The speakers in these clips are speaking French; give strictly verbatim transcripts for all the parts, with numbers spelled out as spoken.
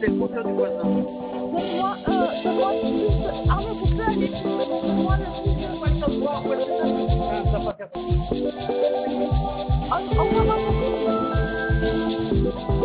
c'est le compteur du voisin. Donne-moi, euh, donne-moi plus. Arnaud, tu peux aller plus. Donne-moi le plus de Ouais, ça se voit, ouais, c'est ça. Ah, ça va pas faire ça. En- Envoie-moi ton plus.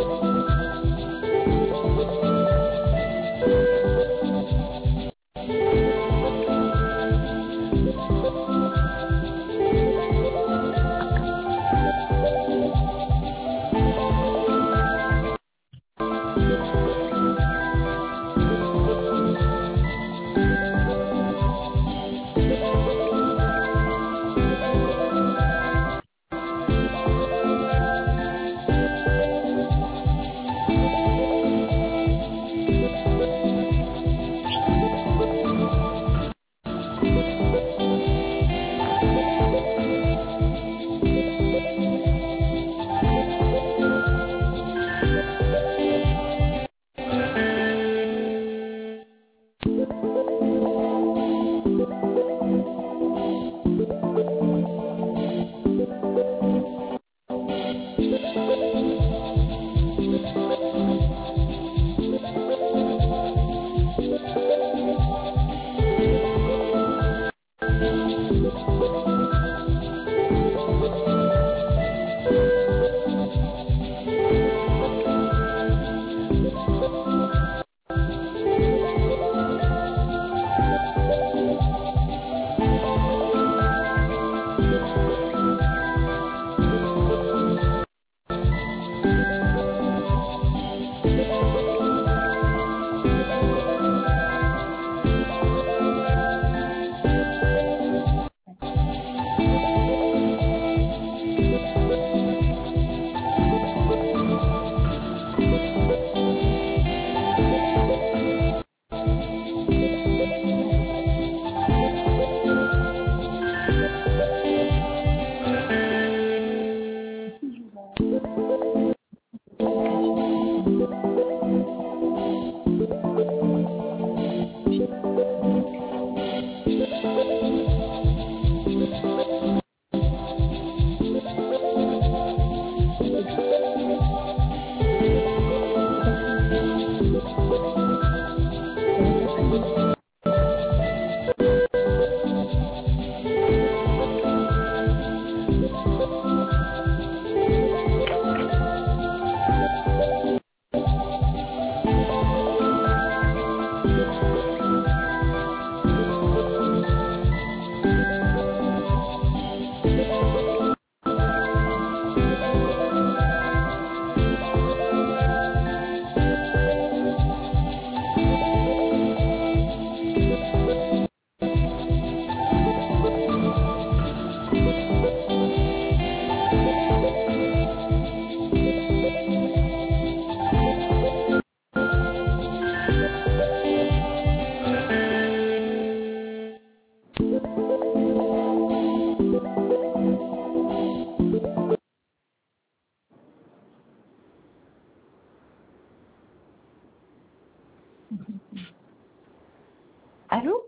Allô?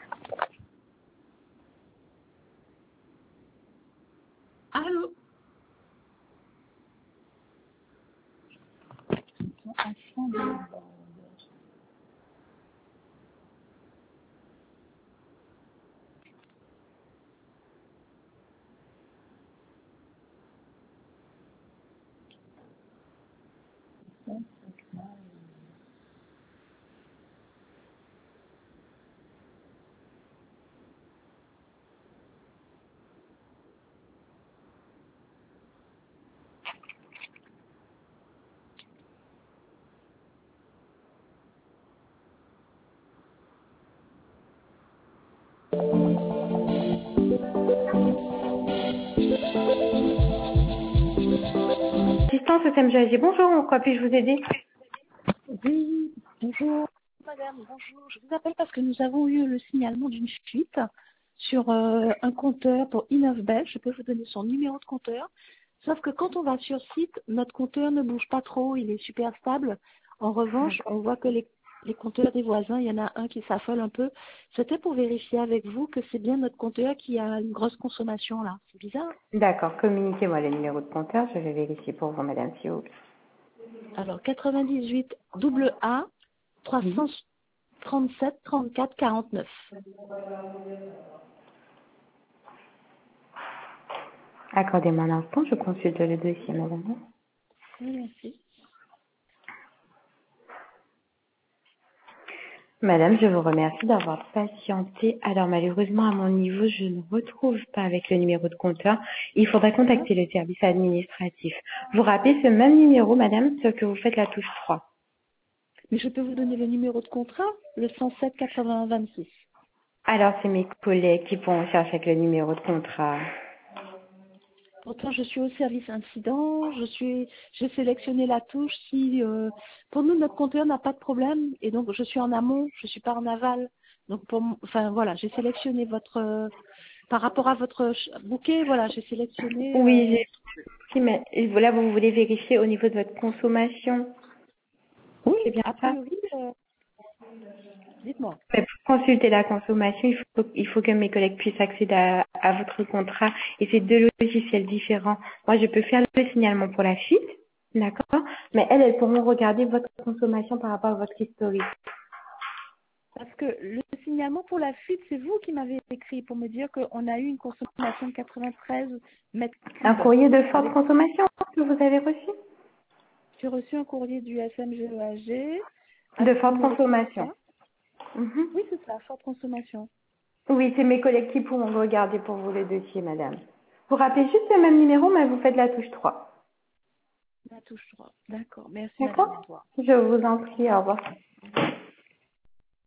Allô? Assistance S M G A G, bonjour, en quoi puis-je vous aider? Oui, bonjour. Madame, bonjour. Je vous appelle parce que nous avons eu le signalement d'une fuite sur euh, un compteur pour Innovbel. Je peux vous donner son numéro de compteur. Sauf que quand on va sur site, notre compteur ne bouge pas trop, il est super stable. En revanche, on voit que les, les compteurs des voisins, il y en a un qui s'affole un peu. C'était pour vérifier avec vous que c'est bien notre compteur qui a une grosse consommation là. C'est bizarre. D'accord, communiquez-moi le numéro de compteur, je vais vérifier pour vous, madame, s'il vous plaît. Alors, quatre-vingt-dix-huit double A trois cent trente-sept trente-quatre quarante-neuf. Accordez-moi un instant, je consulte le dossier, madame. Oui, merci. Madame, je vous remercie d'avoir patienté. Alors, malheureusement, à mon niveau, je ne retrouve pas avec le numéro de compteur. Il faudra contacter le service administratif. Vous rappelez ce même numéro, madame, ce que vous faites la touche trois. Mais je peux vous donner le numéro de contrat, le cent sept quatre-vingt-un vingt-six. Alors, c'est mes collègues qui pourront chercher avec le numéro de contrat. Pourtant, je suis au service incident, je suis, j'ai sélectionné la touche si, euh, pour nous, notre compteur n'a pas de problème, et donc je suis en amont, je suis pas en aval. Donc, pour, m- enfin, voilà, j'ai sélectionné votre, euh, par rapport à votre ch- bouquet, voilà, j'ai sélectionné, Oui, euh, j'ai si, mais et voilà, vous voulez vérifier au niveau de votre consommation. oui, C'est bien a ça? priori, euh, dites-moi. Mais pour consulter la consommation, il faut, il faut que mes collègues puissent accéder à, à votre contrat et c'est deux logiciels différents. Moi, je peux faire le signalement pour la fuite, d'accord? Mais elles, elles pourront regarder votre consommation par rapport à votre historique. Parce que le signalement pour la fuite, c'est vous qui m'avez écrit pour me dire qu'on a eu une consommation de quatre-vingt-treize mètres Un cubes. courrier de forte Avec, consommation que vous avez reçu? j'ai reçu un courrier du S M G E A G De avec forte numéro de consommation. contrat. Mhm. Oui, c'est ça, forte consommation. Oui, c'est mes collègues qui pourront regarder pour vous le dossier, madame. Vous rappelez juste le même numéro, mais vous faites la touche trois. La touche trois. D'accord. Merci, madame. Au D'accord? revoir. Je vous en prie, au revoir.